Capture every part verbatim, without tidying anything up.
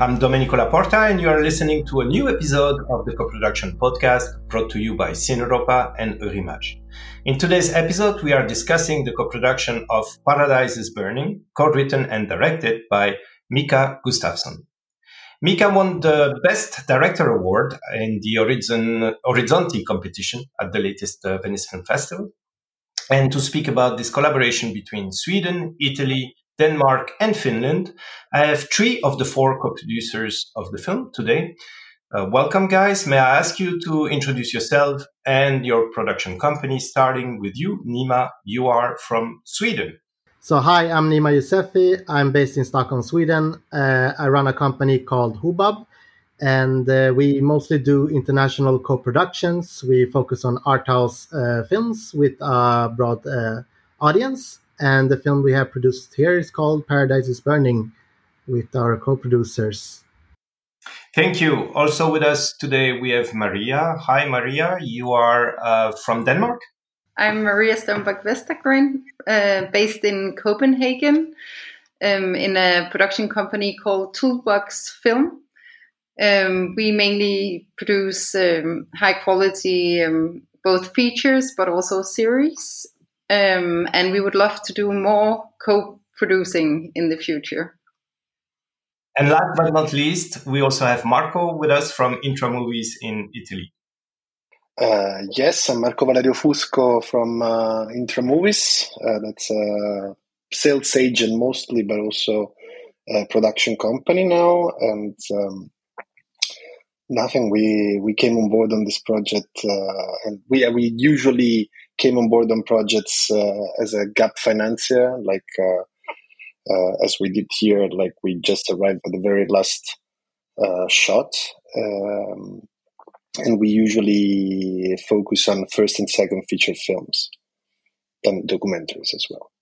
I'm Domenico Laporta, and you are listening to a new episode of the Co-Production Podcast brought to you by Cineuropa and Eurimage. In today's episode, we are discussing the co-production of Paradise is Burning, co-written and directed by Mika Gustafsson. Mika won the Best Director Award in the Horizon, Orizzonti competition at the latest uh, Venice Film Festival. And to speak about this collaboration between Sweden, Italy, Denmark, and Finland, I have three of the four co-producers of the film today. Uh, welcome, guys. May I ask you to introduce yourself and your production company, starting with you, Nima. You are from Sweden. So hi, I'm Nima Yousefi. I'm based in Stockholm, Sweden. Uh, I run a company called Hubab, and uh, we mostly do international co-productions. We focus on art house uh, films with a broad uh, audience. And the film we have produced here is called Paradise is Burning with our co-producers. Thank you. Also with us today, we have Maria. Hi, Maria. You are uh, from Denmark? I'm Maria Stonebak Vestergren, uh, based in Copenhagen, um, in a production company called Toolbox Film. Um, we mainly produce um, high quality, um, both features, but also series. Um, and we would love to do more co-producing in the future. And last but not least, we also have Marco with us from Intra Movies in Italy. Uh, yes, I'm Marco Valerio Fusco from uh, Intra Movies. Uh, that's a sales agent mostly, but also a production company now. And um, nothing. We we came on board on this project, uh, and we we usually came on board on projects uh, as a gap financier, like uh, uh, as we did here. Like we just arrived at the very last uh, shot. Um, And we usually focus on first and second feature films and documentaries as well.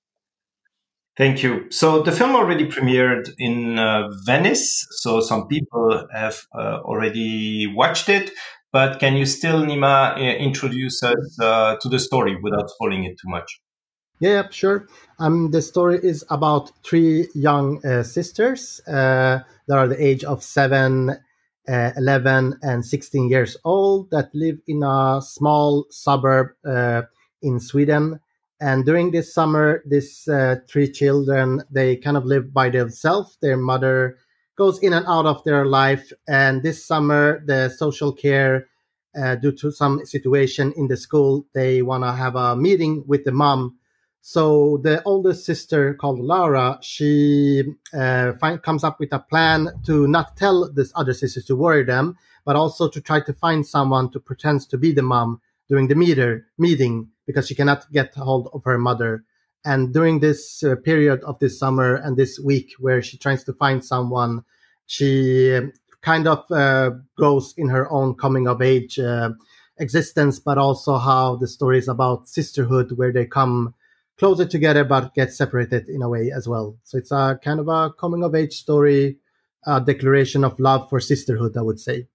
Thank you. So the film already premiered in uh, Venice. So some people have uh, already watched it. But can you still, Nima, uh, introduce us uh, to the story without spoiling it too much? Yeah, sure. Um, the story is about three young uh, sisters uh, that are the age of seven, Uh, eleven and sixteen years old that live in a small suburb uh, in Sweden. And during this summer, these uh, three children, they kind of live by themselves. Their mother goes in and out of their life. And this summer, the social care, uh, due to some situation in the school, they want to have a meeting with the mom. So the oldest sister, called Laura, she uh, find, comes up with a plan to not tell this other sisters to worry them, but also to try to find someone to pretend to be the mom during the meter, meeting, because she cannot get hold of her mother. And during this uh, period of this summer and this week where she tries to find someone, she kind of uh, goes in her own coming of age uh, existence, but also how the story is about sisterhood, where they come closer together but get separated in a way as well. So it's a kind of a coming of age story, a declaration of love for sisterhood, I would say.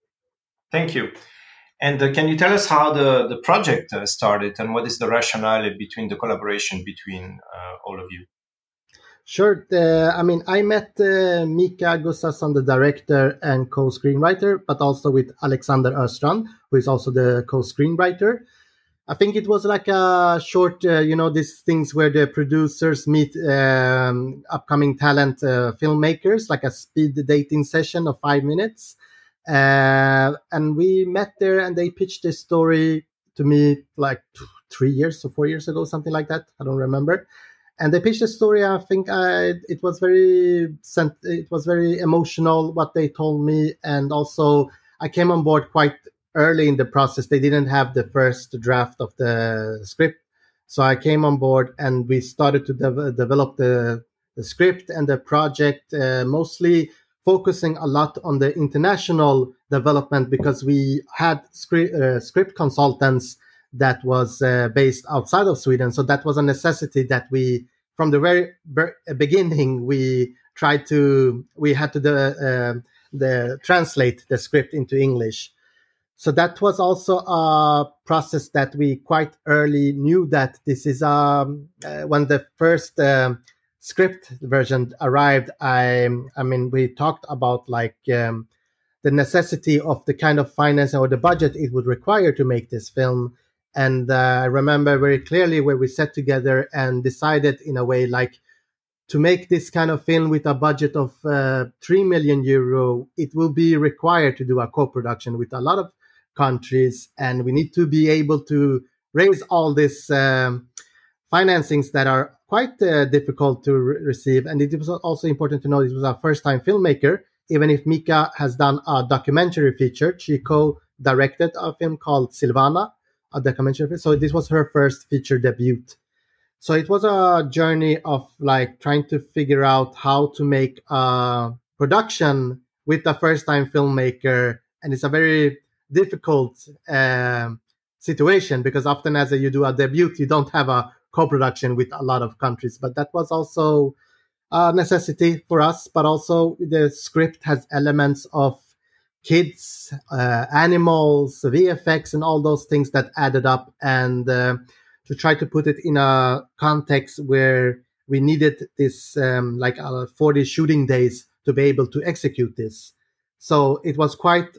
Thank you. And uh, can you tell us how the, the project uh, started and what is the rationale between the collaboration between uh, all of you? Sure. Uh, I mean, I met uh, Mika Gustafsson, the director and co-screenwriter, but also with Alexander Östrand, who is also the co-screenwriter. I think it was like a short, uh, you know, these things where the producers meet um, upcoming talent uh, filmmakers, like a speed dating session of five minutes. Uh, and we met there and they pitched this story to me like t- three years or four years ago, something like that. I don't remember. And they pitched the story. I think I, it was very, it was very emotional what they told me. And also I came on board quite early in the process. They didn't have the first draft of the script. So I came on board and we started to de- develop the, the script and the project, uh, mostly focusing a lot on the international development because we had script, uh, script consultants that was uh, based outside of Sweden. So that was a necessity that we, from the very be- beginning, we tried to, we had to the, uh, the translate the script into English. So that was also a process that we quite early knew that this is um, uh, when the first um, script version arrived, I I mean, we talked about like um, the necessity of the kind of finance or the budget it would require to make this film. And uh, I remember very clearly where we sat together and decided in a way like to make this kind of film with a budget of uh, three million euro, it will be required to do a co-production with a lot of countries. And we need to be able to raise all these um, financings that are quite uh, difficult to re- receive. And it was also important to know this was our first time filmmaker. Even if Mika has done a documentary feature, she co-directed a film called Silvana, a documentary film. So this was her first feature debut. So it was a journey of like trying to figure out how to make a production with a first-time filmmaker, and it's a very difficult um, situation because often as you do a debut, you don't have a co-production with a lot of countries. But that was also a necessity for us. But also the script has elements of kids, uh, animals, V F X, and all those things that added up. And uh, to try to put it in a context where we needed this um, like uh, forty shooting days to be able to execute this. So it was quite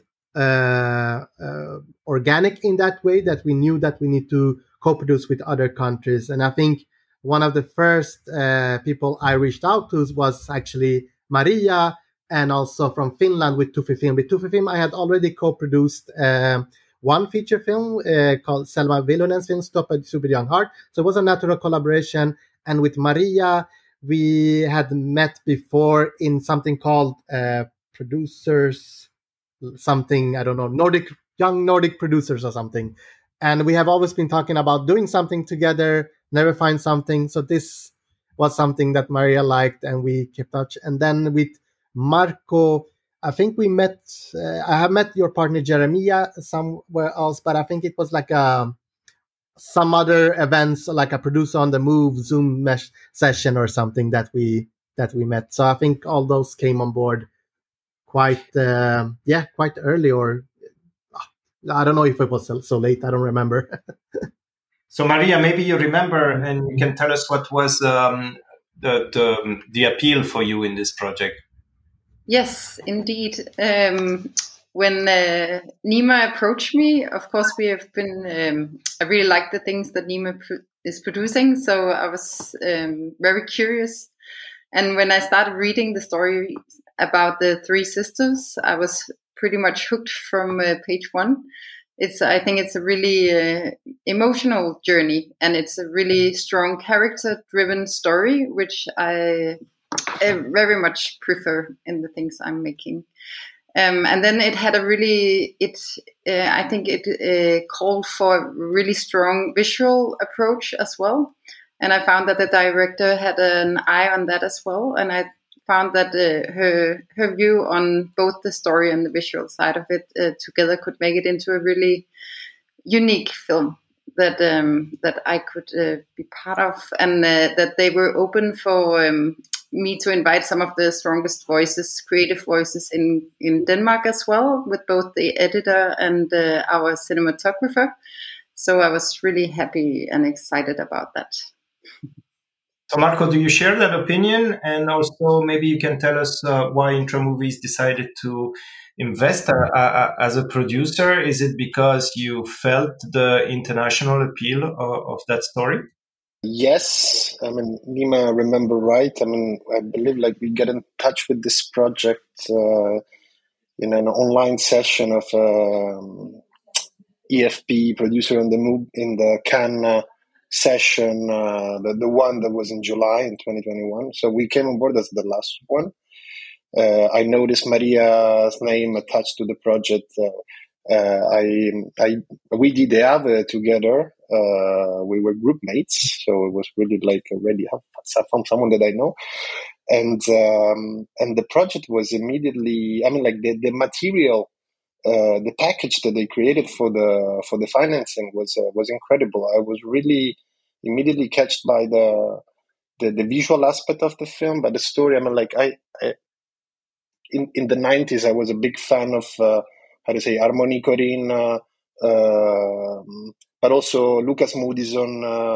uh, uh, organic in that way that we knew that we need to co-produce with other countries. And I think one of the first uh, people I reached out to was actually Maria, and also from Finland with Tufi Film. With Tufi Film, I had already co-produced um, one feature film uh, called Selma Vilunen's film, Stop a Super Young Heart. So it was a natural collaboration. And with Maria, we had met before in something called uh, Producers, something, I don't know, Nordic, Young Nordic Producers or something. And we have always been talking about doing something together, never find something. So this was something that Maria liked and we kept touch. And then with Marco, I think we met, uh, I have met your partner Jeremiah somewhere else, but I think it was like a, some other events, like a producer on the move Zoom mesh session or something that we, that we met. So I think all those came on board quite, uh, yeah, quite early, or I don't know if it was so, so late. I don't remember. So Maria, maybe you remember and you can tell us what was um, the, the, the appeal for you in this project. Yes, indeed. Um, when uh, Nima approached me, of course, we have been, um, I really like the things that Nima pro- is producing. So I was um, very curious. And when I started reading the story about the three sisters, I was pretty much hooked from uh, page one. It's, I think it's a really uh, emotional journey, and it's a really strong character-driven story, which I I very much prefer in the things I'm making. Um, and then it had a really, it, uh, I think it uh, called for a really strong visual approach as well. And I found that the director had an eye on that as well. And I found that uh, her her view on both the story and the visual side of it uh, together could make it into a really unique film that um, that I could uh, be part of, and uh, that they were open for um, me to invite some of the strongest voices, creative voices in, in Denmark as well, with both the editor and uh, our cinematographer. So I was really happy and excited about that. So Marco, do you share that opinion? And also maybe you can tell us uh, why Intramovies decided to invest uh, uh, as a producer. Is it because you felt the international appeal of, of that story? Yes, I mean, Nima, remember right? I mean, I believe like we get in touch with this project uh, in an online session of um, E F P, Producer on the Move, in the Cannes uh, session, uh, the, the one that was in July in twenty twenty-one. So we came on board as the last one. Uh, I noticed Maria's name attached to the project. Uh, uh, I, I, we did the Ave together. Uh, we were group mates, so it was really like already from someone that I know. And, um, and the project was immediately, I mean, like the, the material, uh, the package that they created for the, for the financing was, uh, was incredible. I was really immediately catched by the, the, the visual aspect of the film, by the story. I mean, like I, I in, in the nineties, I was a big fan of, uh, how to say, Harmony Korine, uh, uh, but also Lucas Moodysson, uh,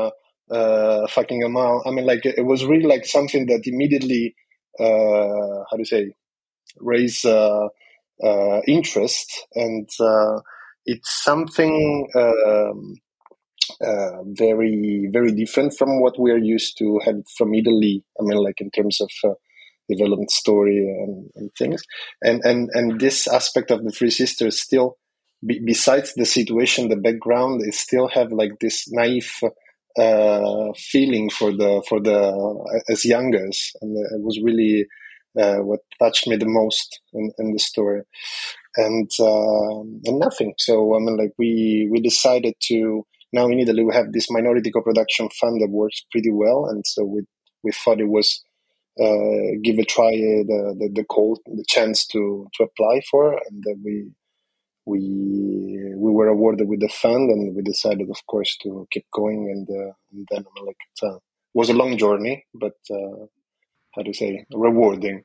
uh, fucking Amal. I mean, like it, it was really like something that immediately, uh, how do you say, raise uh, uh, interest, and uh, it's something um, uh, very very different from what we are used to have from Italy. I mean, like in terms of uh, development story and, and things, and and and this aspect of the Three Sisters still, be, besides the situation, the background, it still have like this naive uh, feeling for the for the as youngers, and it was really uh, what touched me the most in, in the story, and uh, and nothing. So I mean, like we we decided to, now in Italy we have this minority co-production fund that works pretty well, and so we we thought it was uh, give a try uh, the, the the call, the chance to to apply for, and then we we we were awarded with the fund, and we decided, of course, to keep going. And, uh, and then I mean, like it uh, was a long journey, but uh, how do you say, rewarding.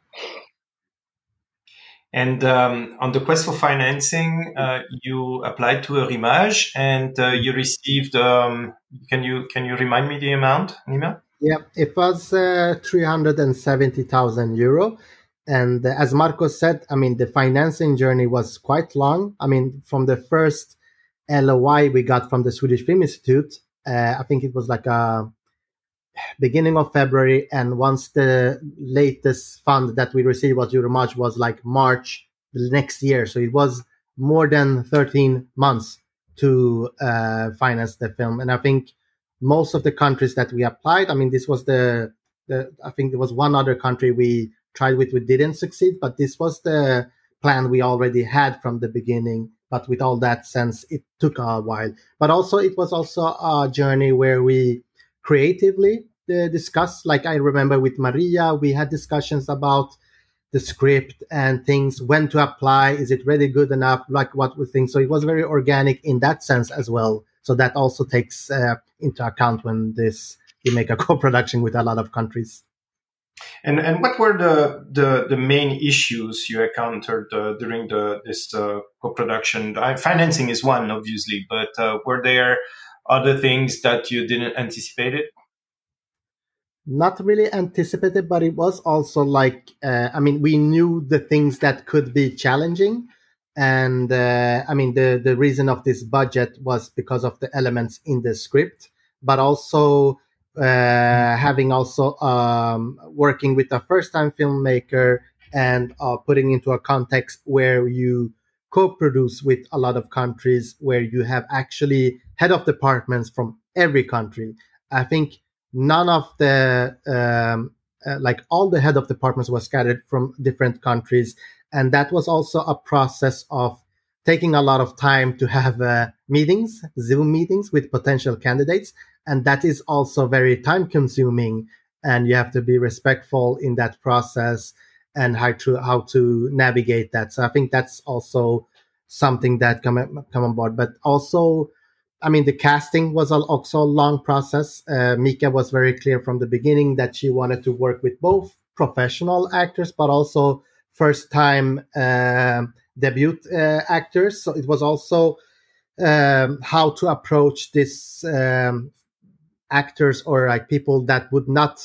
And um, on the quest for financing, uh, you applied to Eurimage, and uh, you received. Um, can you can you remind me the amount, Nima? Yeah, it was uh, three hundred seventy thousand euro. And uh, as Marco said, I mean, the financing journey was quite long. I mean, from the first L O I we got from the Swedish Film Institute, uh, I think it was like a beginning of February. And once the latest fund that we received was Eurimage was like March the next year. So it was more than thirteen months to uh, finance the film. And I think most of the countries that we applied, I mean, this was the, the I think there was one other country we tried with, we didn't succeed, but this was the plan we already had from the beginning. But with all that sense, it took a while. But also, it was also a journey where we creatively uh, discussed. Like I remember with Maria, we had discussions about the script and things, when to apply, is it really good enough, like what we think. So it was very organic in that sense as well. So that also takes uh, into account when this you make a co-production with a lot of countries. And and what were the the, the main issues you encountered uh, during the this uh, co-production? Uh, financing is one, obviously, but uh, were there other things that you didn't anticipate it? Not really anticipated, but it was also like, uh, I mean, we knew the things that could be challenging. And uh, I mean, the, the reason of this budget was because of the elements in the script, but also uh, having also um, working with a first time filmmaker and uh, putting into a context where you co-produce with a lot of countries, where you have actually head of departments from every country. I think none of the um, uh, like all the head of departments were scattered from different countries, and that was also a process of taking a lot of time to have uh, meetings, Zoom meetings with potential candidates, and that is also very time consuming, and you have to be respectful in that process and how to how to navigate that. So I think that's also something that come come on board, but also, I mean, the casting was also a long process. Uh, Mika was very clear from the beginning that she wanted to work with both professional actors, but also first-time uh, debut uh, actors. So it was also um, how to approach this um, actors or like people that would not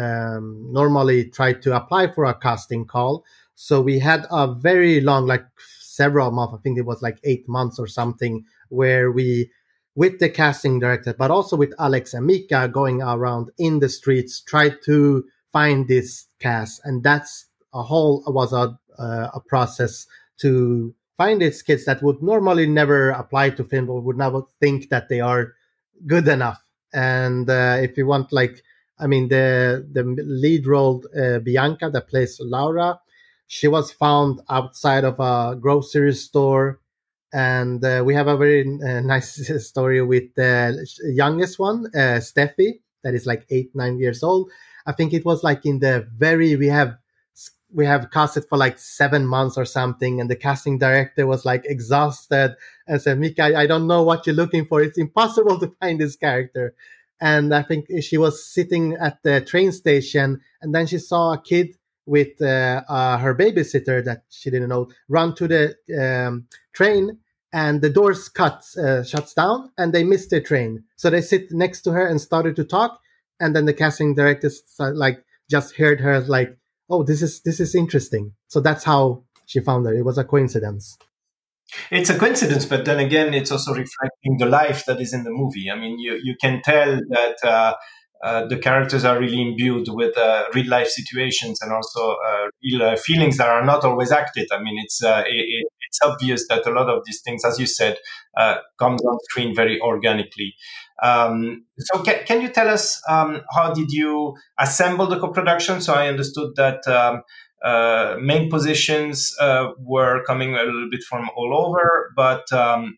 um, normally try to apply for a casting call. So we had a very long, like several months, I think it was like eight months or something, where we, with the casting director, but also with Alex and Mika, going around in the streets, tried to find this cast. And that's a whole, was a, uh, a process to find these kids that would normally never apply to film or would never think that they are good enough. And uh, if you want, like, I mean, the the lead role, uh, Bianca, that plays Laura, she was found outside of a grocery store. And uh, we have a very uh, nice story with the youngest one, uh, Steffi, that is like eight, nine years old. I think it was like in the very, we have we have casted for like seven months or something, and the casting director was like exhausted and said, Mika, I don't know what you're looking for. It's impossible to find this character. And I think she was sitting at the train station, and then she saw a kid with uh, uh, her babysitter that she didn't know run to the um, train and the doors cuts uh, shuts down, and they miss their train. So they sit next to her and started to talk, and then the casting director like just heard her like, "Oh, this is this is interesting." So that's how she found her. It was a coincidence. It's a coincidence, but then again, it's also reflecting the life that is in the movie. I mean, you, you can tell that uh, uh, the characters are really imbued with uh, real life situations and also uh, real uh, feelings that are not always acted. I mean, it's uh, it, it's obvious that a lot of these things, as you said, uh, comes on screen very organically. Um, so, can, can you tell us um, how did you assemble the co-production? So, I understood that. Um, Uh, main positions uh, were coming a little bit from all over, but um,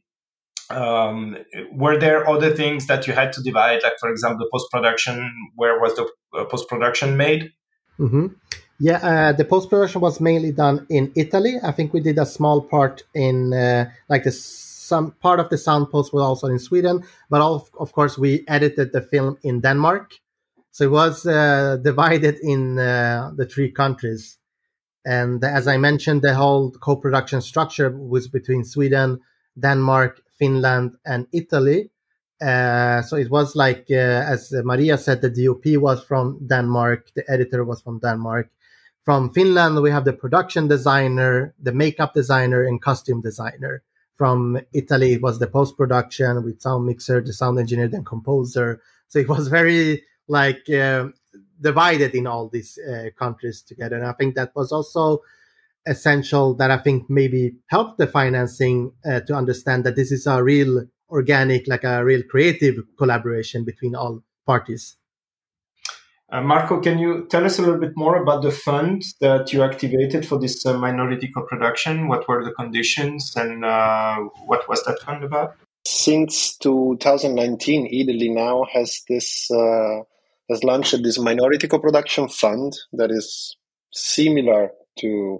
um, were there other things that you had to divide? Like, for example, the post-production, where was the uh, post-production made? Mm-hmm. Yeah, uh, the post-production was mainly done in Italy. I think we did a small part in, uh, like, the some part of the sound post was also in Sweden, but all, of course, we edited the film in Denmark. So it was uh, divided in uh, the three countries. And as I mentioned, the whole co-production structure was between Sweden, Denmark, Finland, and Italy. Uh, so it was like, uh, as Maria said, the D O P was from Denmark, the editor was from Denmark. From Finland, we have the production designer, the makeup designer, and costume designer. From Italy, it was the post-production with sound mixer, the sound engineer, then composer. So it was very like... Uh, divided in all these uh, countries together. And I think that was also essential, that I think maybe helped the financing uh, to understand that this is a real organic, like a real creative collaboration between all parties. Uh, Marco, can you tell us a little bit more about the fund that you activated for this uh, minority co-production? What were the conditions and uh, what was that fund about? Since two thousand nineteen, Italy now has this... Uh, has launched this minority co-production fund that is similar to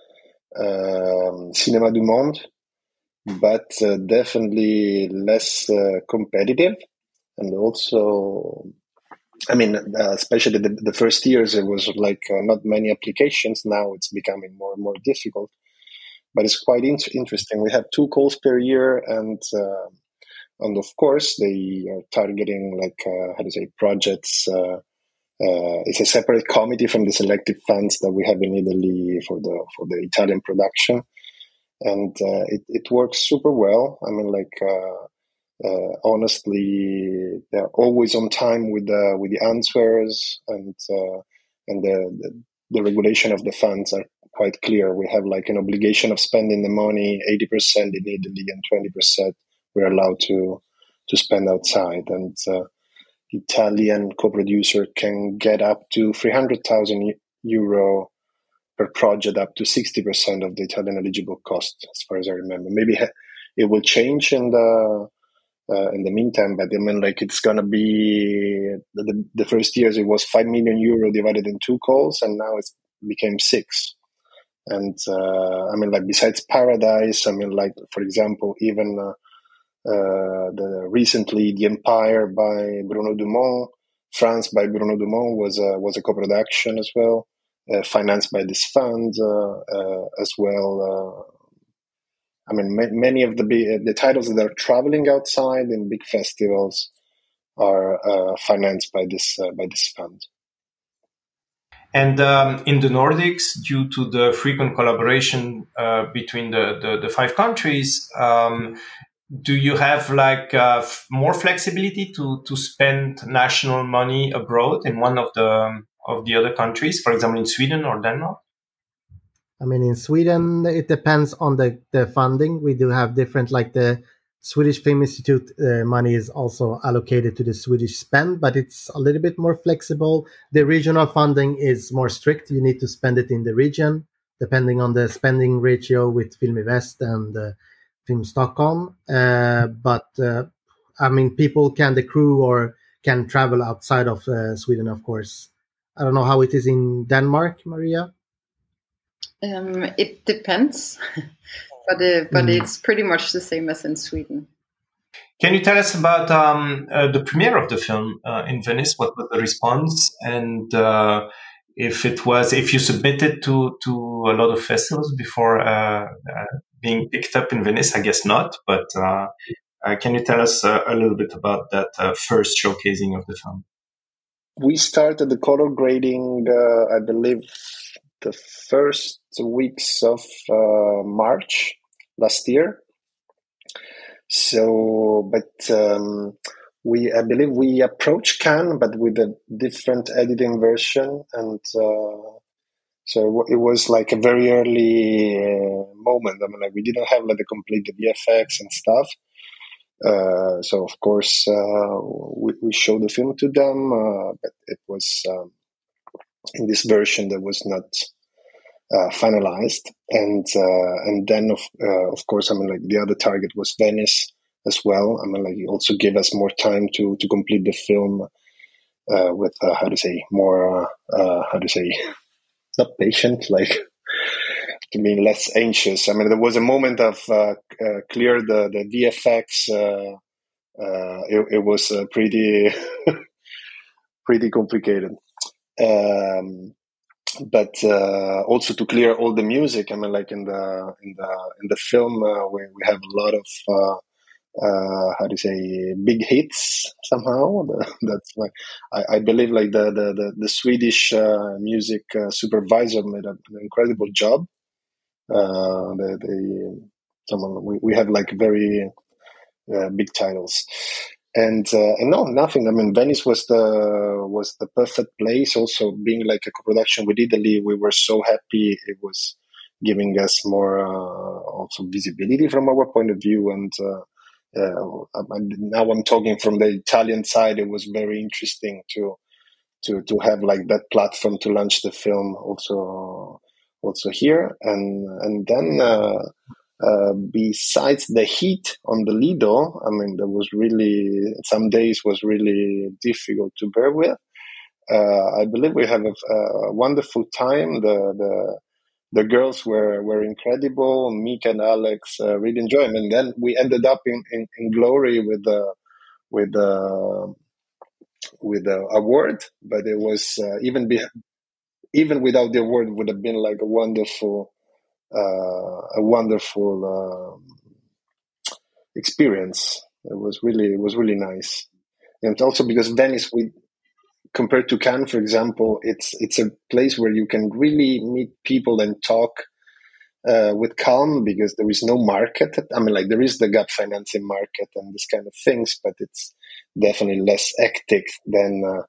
um, Cinéma du Monde, but uh, definitely less uh, competitive. And also, I mean, uh, especially the, the first years, there was like uh, not many applications. Now it's becoming more and more difficult, but it's quite in- interesting. We have two calls per year, and uh, And of course, they are targeting like uh, how to say projects. Uh, uh, it's a separate committee from the selective funds that we have in Italy for the for the Italian production, and uh, it it works super well. I mean, like uh, uh, honestly, they're always on time with the with the answers, and uh, and the, the the regulation of the funds are quite clear. We have like an obligation of spending the money eighty percent in Italy and twenty percent we're allowed to to spend outside, and uh, Italian co-producer can get up to three hundred thousand euro per project, up to sixty percent of the Italian eligible cost, as far as I remember. Maybe it will change in the uh, in the meantime, but I mean, like it's gonna be the, the first years it was five million euro divided in two calls, and now it became six. And uh, I mean, like besides Paradise, I mean, like for example, even uh, Uh, the recently The Empire by Bruno Dumont, France by Bruno Dumont was a, was a co-production as well, uh, financed by this fund uh, uh, as well. Uh, I mean, ma- many of the the titles that are traveling outside in big festivals are uh, financed by this uh, by this fund. And um, in the Nordics, due to the frequent collaboration uh, between the, the, the five countries, um, do you have like uh, f- more flexibility to, to spend national money abroad in one of the um, of the other countries, for example, in Sweden or Denmark? I mean, in Sweden, it depends on the, the funding. We do have different, like the Swedish Film Institute uh, money is also allocated to the Swedish spend, but it's a little bit more flexible. The regional funding is more strict. You need to spend it in the region, depending on the spending ratio with Filminvest and uh, Film Stockholm. Uh, but, uh, I mean, people can, the crew or can travel outside of uh, Sweden, of course. I don't know how it is in Denmark, Maria. Um, it depends, but uh, but mm. it's pretty much the same as in Sweden. Can you tell us about um, uh, the premiere of the film uh, in Venice? What was the response, and uh, if it was if you submitted to to a lot of festivals before uh, uh, being picked up in Venice? I guess not, but uh, uh, can you tell us uh, a little bit about that uh, first showcasing of the film? We started the color grading, uh, I believe, the first weeks of uh, March last year. So, but um, we, I believe we approached Cannes, but with a different editing version. And uh, so it was like a very early uh, moment. I mean, like we didn't have like the complete V F X and stuff. Uh, so of course, uh, we, we showed the film to them, uh, but it was um, in this version that was not uh, finalized. And uh, and then of uh, of course, I mean, like the other target was Venice as well. I mean, like it also gave us more time to to complete the film uh, with uh, how to say more uh, uh, how to say not patient, like to be less anxious. I mean, there was a moment of uh, uh, clear the the V F X. Uh, uh, it, it was uh, pretty pretty complicated. Um, but uh, also to clear all the music. I mean, like in the in the in the film, uh, we we have a lot of uh, uh, how do you say big hits somehow. That's like I, I believe like the the the, the Swedish uh, music uh, supervisor made an incredible job. Uh, they, they someone we, we have like very uh, big titles. And uh, and no, nothing. I mean, Venice was the was the perfect place. Also, being like a co-production with Italy, we were so happy. It was giving us more uh, also visibility from our point of view. And uh, uh, now I'm talking from the Italian side. It was very interesting to to to have like that platform to launch the film also also here. And and then. Uh, Uh, besides the heat on the Lido, I mean, there was really, some days was really difficult to bear with. Uh, I believe we have a, a wonderful time. The, the, the girls were, were incredible. Mika and Alex uh, really enjoyed it. And then we ended up in, in, in glory with the, with the, with the award, but it was uh, even, be, even without the award would have been like a wonderful, Uh, a wonderful um, experience. It was really, it was really nice, and also because Venice, we compared to Cannes, for example, it's it's a place where you can really meet people and talk uh, with calm because there is no market. I mean, like there is the gap financing market and this kind of things, but it's definitely less hectic than uh,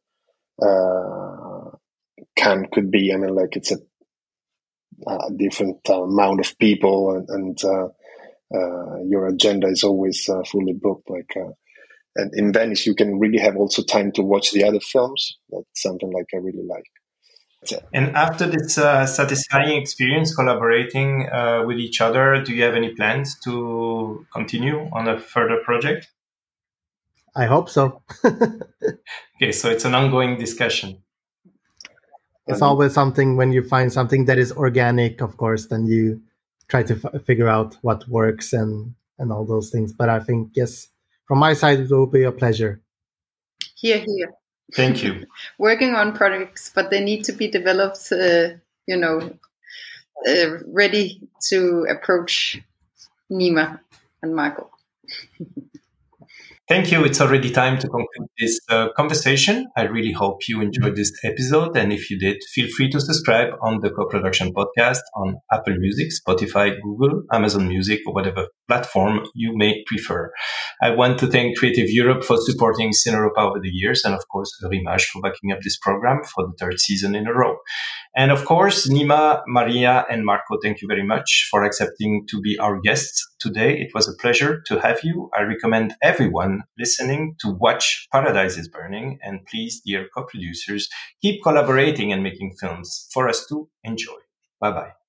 uh, Cannes could be. I mean, like it's a Uh, different uh, amount of people, and, and uh, uh, your agenda is always uh, fully booked. Like, uh, and in Venice, you can really have also time to watch the other films. That's something like I really like. And after this uh, satisfying experience collaborating uh, with each other, do you have any plans to continue on a further project? I hope so. Okay, so it's an ongoing discussion. It's always something when you find something that is organic, of course, then you try to f- figure out what works and, and all those things. But I think, yes, from my side, it will be a pleasure. Here, here. Thank you. Working on projects, but they need to be developed, uh, you know, uh, ready to approach Nima and Marco. Thank you. It's already time to conclude this uh, conversation. I really hope you enjoyed this episode. And if you did, feel free to subscribe on the Co-Production Podcast on Apple Music, Spotify, Google, Amazon Music, or whatever platform you may prefer. I want to thank Creative Europe for supporting Cineuropa over the years. And of course, Eurimage for backing up this program for the third season in a row. And of course, Nima, Maria, and Marco, thank you very much for accepting to be our guests today. It was a pleasure to have you. I recommend everyone listening to watch Paradise is Burning. And please, dear co-producers, keep collaborating and making films for us to enjoy. Bye-bye.